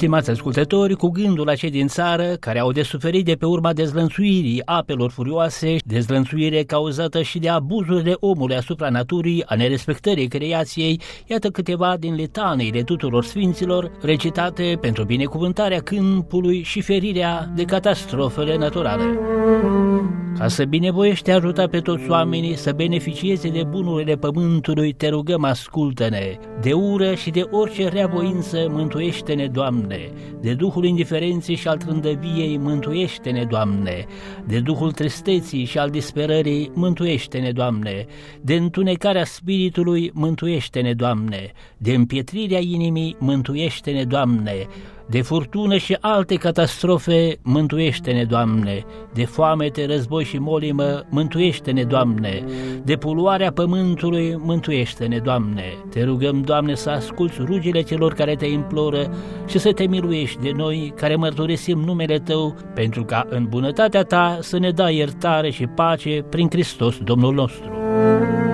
Stimați ascultători, cu gândul la cei din țară care au de suferit de pe urma dezlănțuirii apelor furioase, dezlănțuire cauzată și de abuzurile omului asupra naturii, a nerespectării creației, iată câteva din litaneile tuturor sfinților, recitate pentru binecuvântarea câmpului și ferirea de catastrofele naturale. Ca să binevoiești a ajuta pe toți oamenii să beneficieze de bunurile pământului, te rugăm, ascultă-ne. De ură și de orice reavoință, mântuiește-ne, Doamne. De duhul indiferenței și al trândăviei, mântuiește-ne, Doamne. De duhul tristeții și al disperării, mântuiește-ne, Doamne. De întunecarea spiritului, mântuiește-ne, Doamne. De împietrirea inimii, mântuiește-ne, Doamne. De furtună și alte catastrofe, mântuiește-ne, Doamne. De foamete, război și molimă, mântuiește-ne, Doamne. De poluarea pământului, mântuiește-ne, Doamne. Te rugăm, Doamne, să asculți rugile celor care te imploră și să te miluiești de noi care mărturisim numele Tău, pentru ca în bunătatea Ta să ne dai iertare și pace prin Hristos Domnul nostru.